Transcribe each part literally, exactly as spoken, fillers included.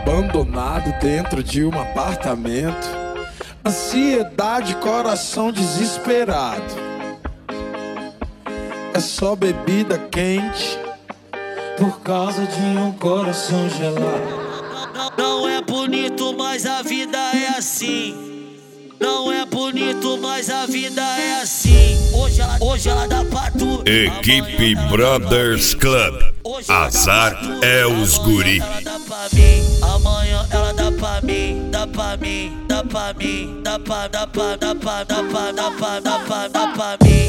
abandonado dentro de um apartamento. Ansiedade, coração desesperado. É só bebida quente por causa de um coração gelado. Não é bonito, mas a vida é assim. Não é bonito, mas a vida é assim. Hoje ela, hoje ela dá pra tu. Equipe Brothers Club. Azar é os guri. Ela dá pra mim, amanhã ela dá pra mim, dá pra mim, dá pra mim, dá pra, dá pra, dá pra, dá pra, dá pra, dá pra, dá pra mim.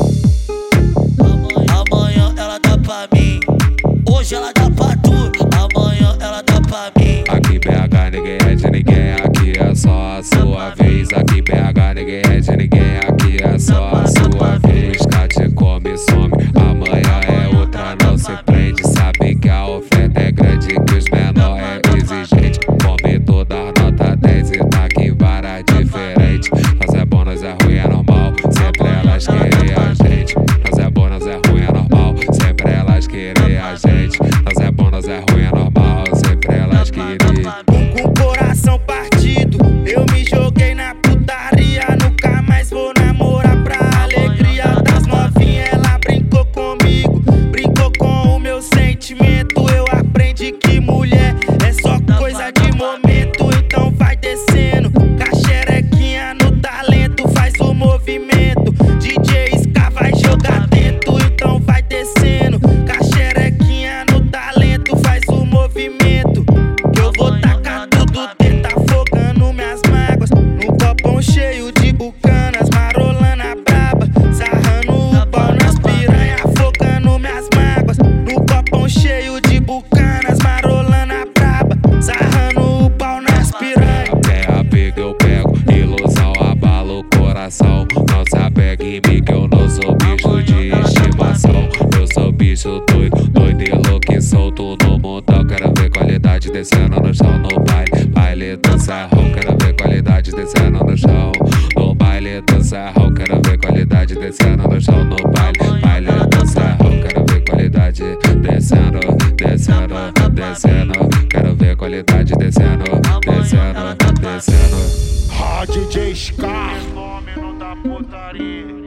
Amanhã ela dá pra mim. Hoje ela dá pra tu. Amanhã ela dá pra mim. Aqui B H ninguém é de ninguém, aqui é só a sua vez. Aqui B H ninguém é de ninguém, aqui é só a sua vez. Cate come, some, amanhã é outra, não se prende. Sabe que a oferta é grande, que os menor é exigente. Come toda nota dez e tá aqui vara diferente. Nós é bom, nós é ruim, é normal, sempre elas querem a gente. Nós é bom, nós é ruim, é normal, sempre elas querem a gente. Nós é bom, nós é ruim, é normal, sempre elas querem. Com o coração partido, eu me joguei na putaria. Nunca mais vou namorar pra alegria das novinhas. Ela brincou comigo, brincou com o meu sentimento. Eu aprendi que mulher é só coisa de momento. Então vai descendo, caxerequinha no talento, faz o movimento. D J Ska vai jogar dentro. Então vai descendo, caxerequinha no talento, faz o movimento. Que eu vou tacar tudo dentro, afogando minhas mágoas. Num copão cheio de bucanas, marolando a braba, sarrando o pau nas piranha, afogando minhas mágoas. Num copão cheio de bucanas, marolando a braba, sarrando o pau nas piranha. Até a pega eu pego, ilusão abala o coração. Não se apega em mim que eu não sou bicho de estimação. Eu sou bicho doido, doido e louco e solto no mundão. Quero ver qualidade descendo no chão no baile, baile do serrão. Quero ver qualidade descendo no chão no baile do serrão. Quero ver qualidade descendo no chão no baile, baile do serrão. Quero ver qualidade descendo, descendo, descendo. Quero ver qualidade descendo, descendo, descendo. Ah, D J Ska. Fenômeno da putaria.